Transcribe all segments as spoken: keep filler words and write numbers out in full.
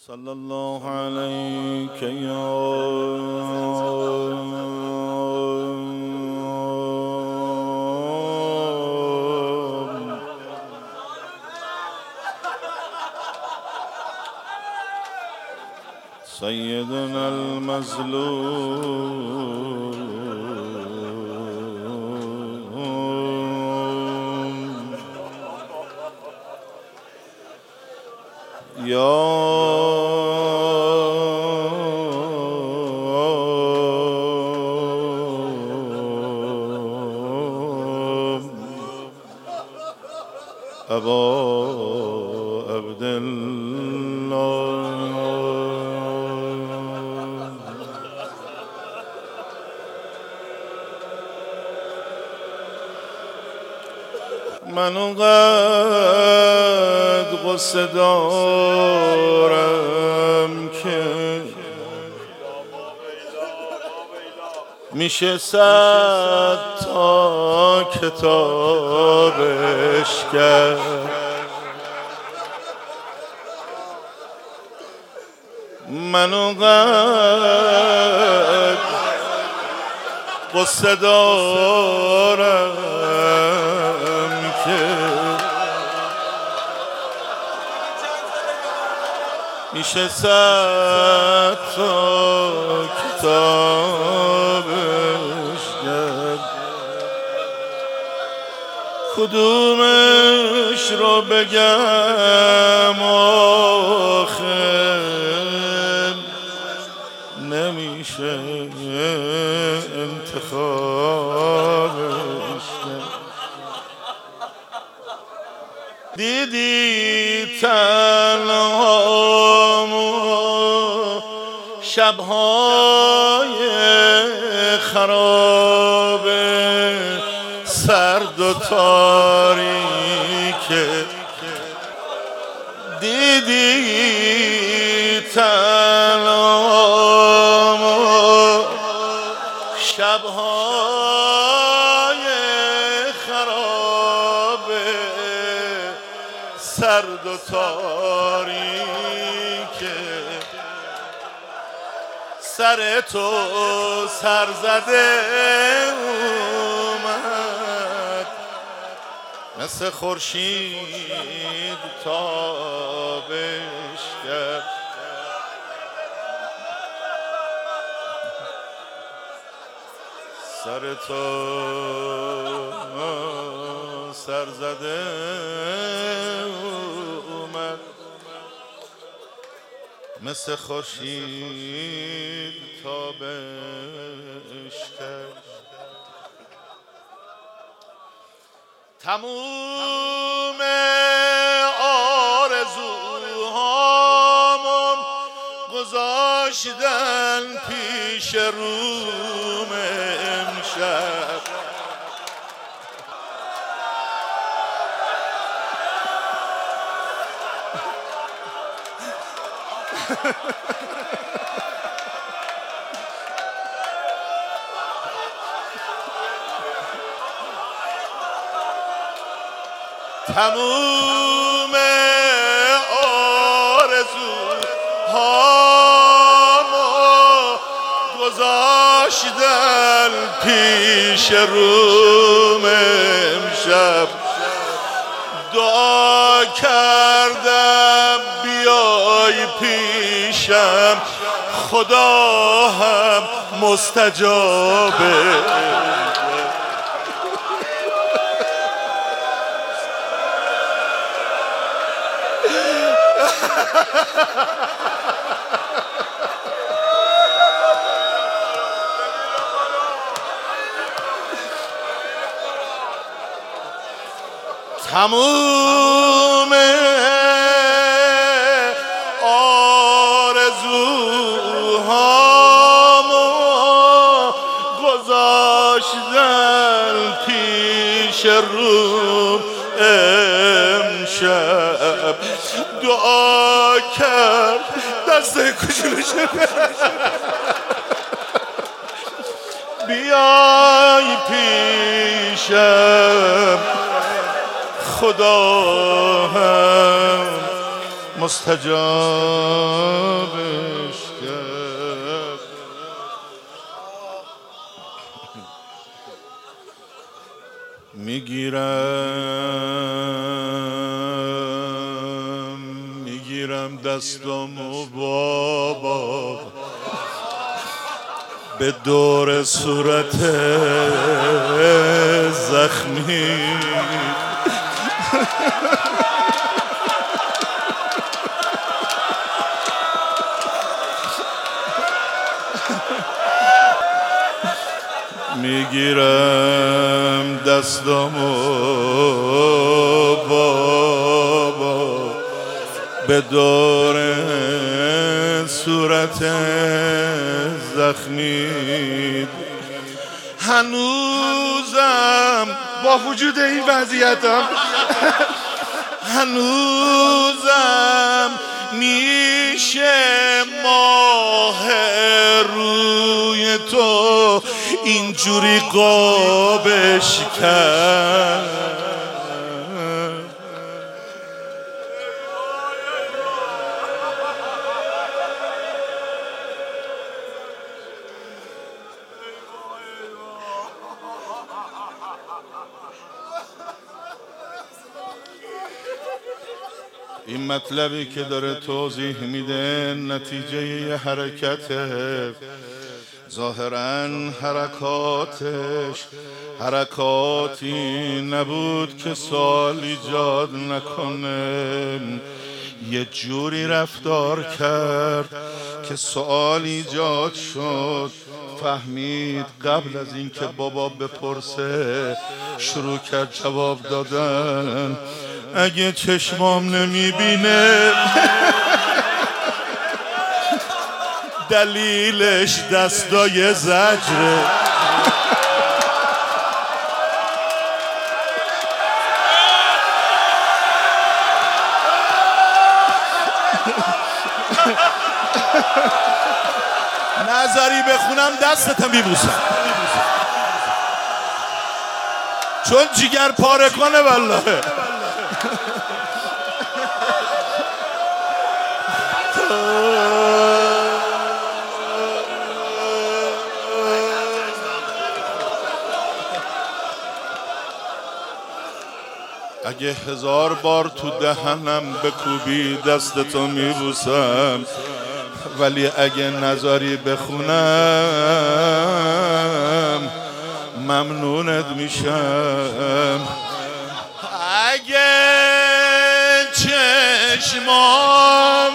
صلى الله عليك يا سيدنا المظلوم يا أبا عبد الله من اونقدر قصه دارم که میشه صد تا کتابش کرد. من اونقدر قصه دارم که میشه صد تا کتابش کرد. کدومش رو بگم آخه نمیشه انتخابش کرد. دیدی تنهامو شبهای خراب سرد و تاریکه. دیدی تنهامو شبهای خراب سرد و تاریکه. سر تو سر زده اومد مثل خورشید تابش کرد. سر تو سر زده اومد مثل خورشید تابش کرد. تموم آرزوهامون گذاشتن پیش روم امشب. تموم آرزوهامو گذاشتن پیش روم امشب. دعا کردم بیای پیشم خدا هم مستجابه. تموم آرزوهامو گذاشتن پیش روم امشب. دعا کرد دست کوچولوشه بیای پیشم خدا هم مستجاب میگیرم میگیرم دستامو بابا به دور صورت زخمی میگیرم دستامو بابا به دور صورت زخمی هنوزم با وجود این وضعیتم هنوزم میشه ماه روی تو اینجوری قابش کرد این مطلبی که داره توضیح میده نتیجه یه حرکته ظاهراً حرکاتش حرکاتی نبود که سوال ایجاد نکنه یه جوری رفتار کرد که سوال ایجاد شد فهمید قبل از اینکه بابا بپرسه شروع کرد جواب دادن اگه چشمام نمیبینه دلیلش دستای زجره نظری بخونم دستتم میبوسم چون جیگر پاره کنه والله اگه هزار بار تو دهنم بکوبی دستتو میبوسم ولی اگه نظری بخونم ممنونت میشم اگه چشمام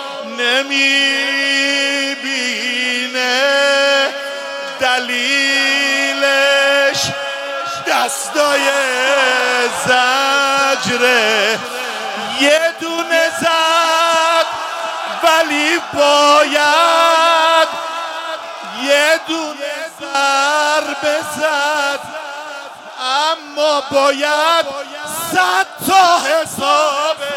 نمیبینه دلیلش دستای زجره یه دونه زد ولی باید یه دونه ضربه زد اما باید صد تا حسابه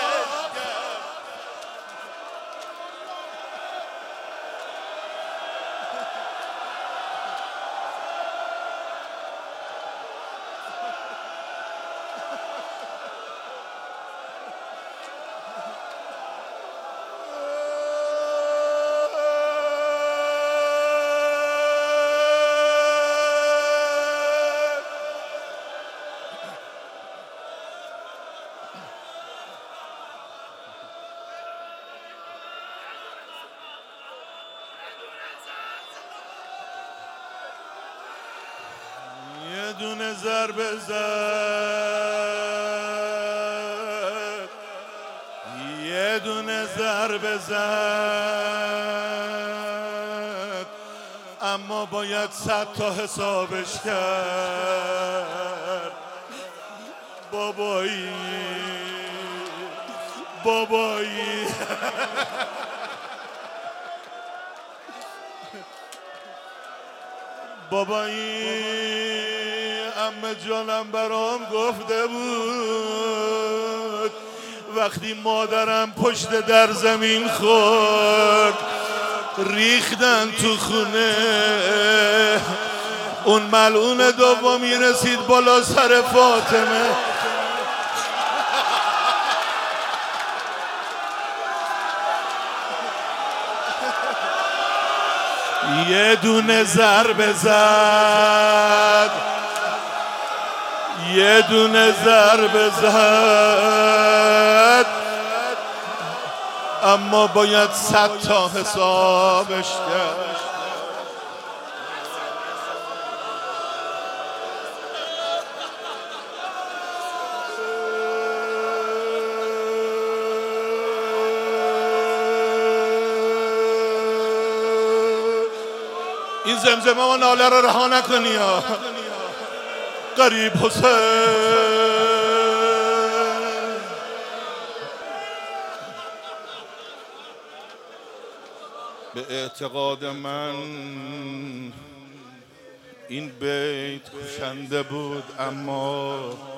یه دونه ضربه زد یه دونه ضربه زد اما باید صد تا حسابش کرد بابایی بابایی بابایی عمه جانم برام گفته بود وقتی مادرم پشت در زمین خورد ریختن تو خونه اون ملعون دومی رسید بالا سر فاطمه یه دونه ضربه زد یه دونه ضربه زد اما باید صد تا حسابش کرد. این زمزمه و ناله رو رها نکنی ها قریب حسین. به اعتقاد من این بیت کشنده بود، اما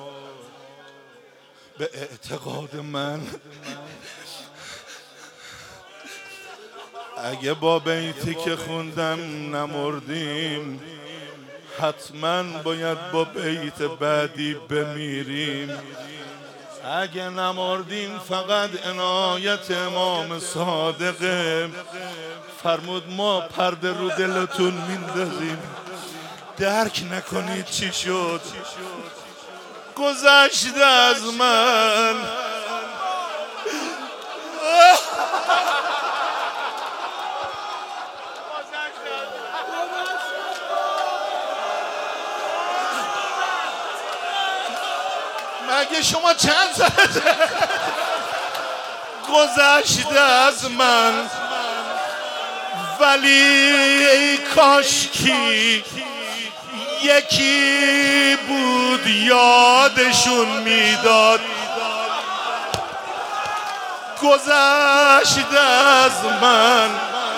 به اعتقاد من اگه با بیتی که خوندم نمردیم حتما باید با بیت بعدی بمیریم. اگه نمردیم فقط عنایت امام صادقه، فرمود ما پرده رو دلتون میندازیم درک نکنید چی شد. گذشته از من مگه شما چند سالته؟ گذشته از من ولی کاشکی یکی بود یادشون میداد. گذشته از من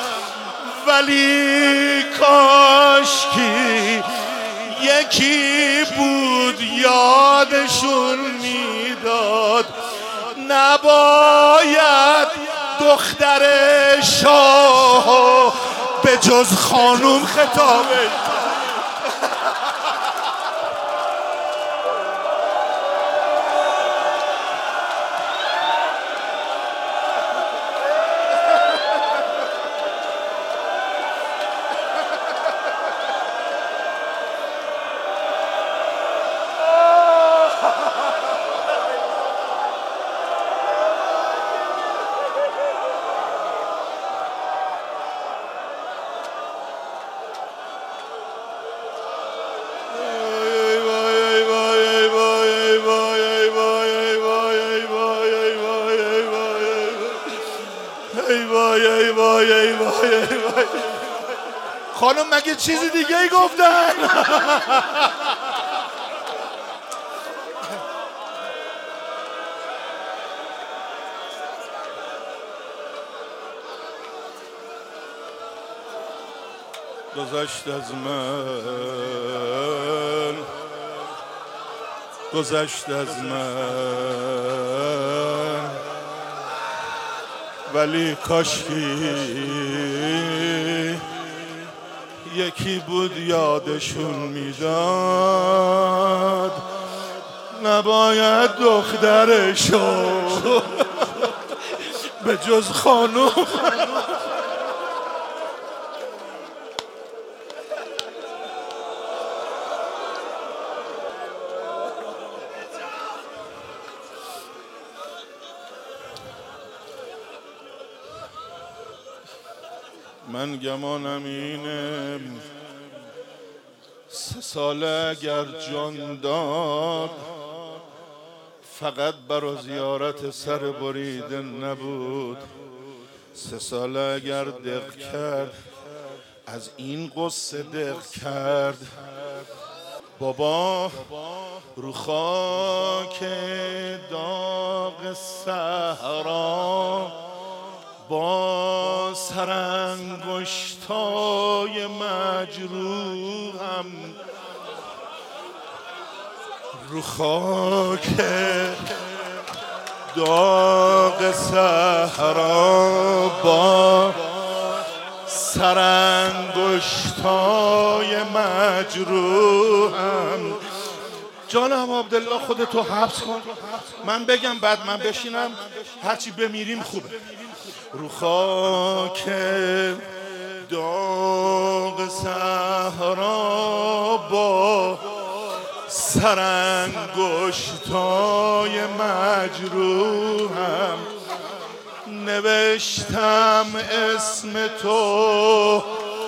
ولی کاشکی یکی بود یادشون میداد. نباید دختر شاه به جز خانوم خطابه. خانم مگه چیزی دیگه ای گفتن؟ گذشت از من گذشت از من ولی کاشکی یکی بود یادشون میداد. نباید دخترشو به جز خانوم. من گمانم اینه سه ساله اگر جان داد فقط برا زیارت سر بریده نبود. سه ساله اگر دق کرد از این قصه دق کرد. بابا رو خاک داغ صحرا با سرانگشتای مجروحم رو خاک داغ صحرا با سرانگشتای مجروحم. جانم عبدالله خودتو حبس کن من بگم بعد من بشینم هرچی بمیریم خوبه. رو خاک داغ صحرا با سرانگشتای انگشتای مجروحم نوشتم اسم تو،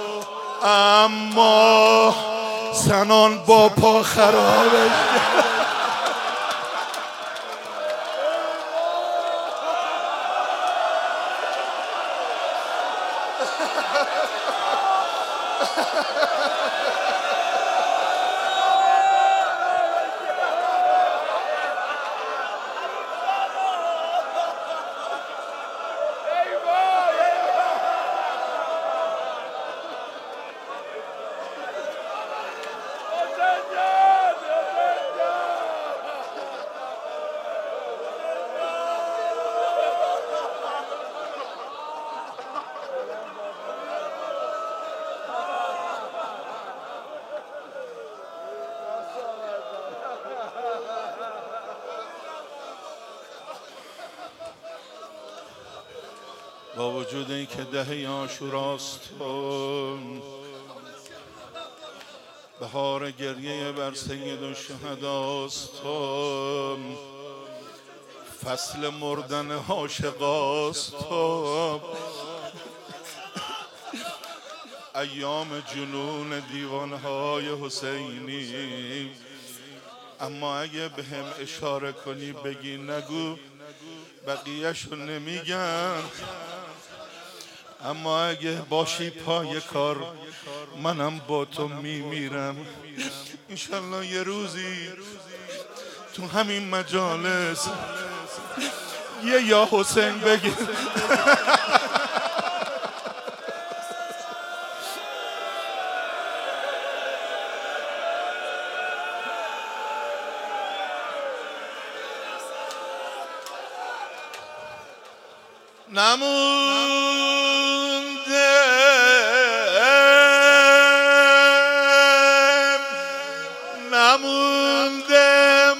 اما سنان با پا خرابش با وجود این که دهه عاشوراست، بهار گریه بر سید الشهداست، فصل مردن عاشقاست، ایام جنون دیوانهای حسینی. اما اگه به هم اشاره کنی بگی نگو، بقیه‌شو نمیگم. اما اگه باشی پای کار، منم با تو میمیرم. انشالله یه روزی تو همین مجالس یه یا حسین بگی. نمونده نمونده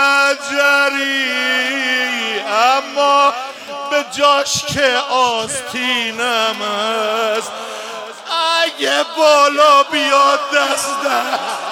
مجری، اما به جاش که آستینم است. اگه بالا بیاد دست دست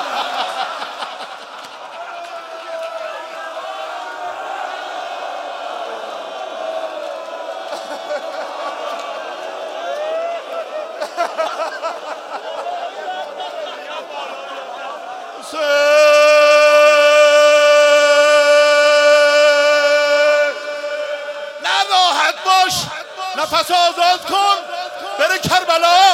نراحت باش، نفس آزاد کن، بره کربلا.